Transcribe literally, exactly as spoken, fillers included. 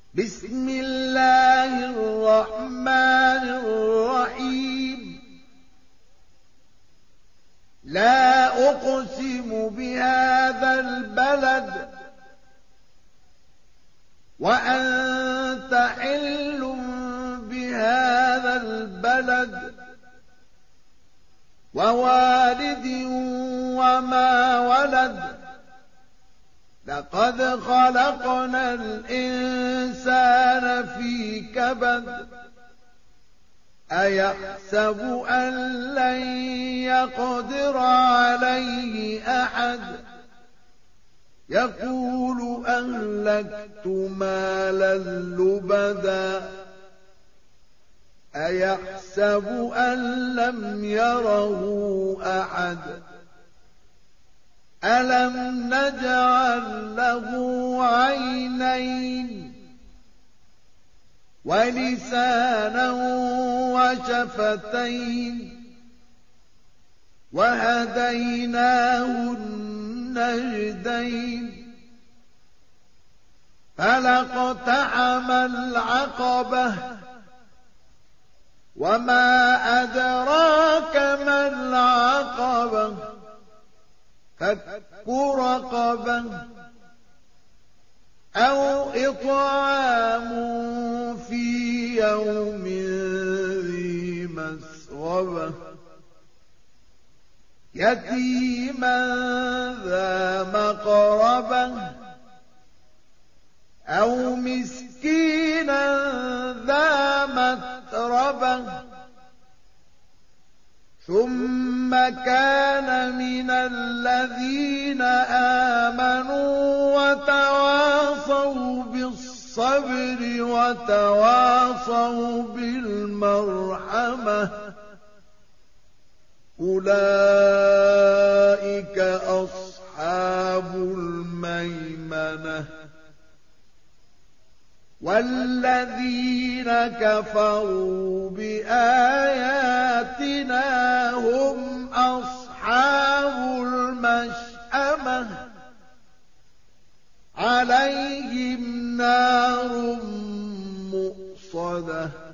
بسم الله الرحمن الرحيم لا أقسم بهذا البلد وأنت حل بهذا البلد ووالد وما ولد لقد خلقنا الإنسان في كبد أيحسب أن لن يقدر عليه أحد يقول أهلكت مالا لبدا أيحسب أن لم يره أحد ألم نجعل له عينين ولسانا وشفتين وهديناه النجدين فلاقتحم العقبة وما أدراك ما العقبة فك رقبة أو إطعام في يوم ذي مسغبة يتيما ذا مقربة أو مسكينا ذا متربة ثم كان من الذين آمنوا وتواصوا بالصبر وتواصوا بالمرحمة أولئك أصحاب الميمنة والذين كفروا بآياتنا هم أصحاب المشأمة عليهم نار مؤصدة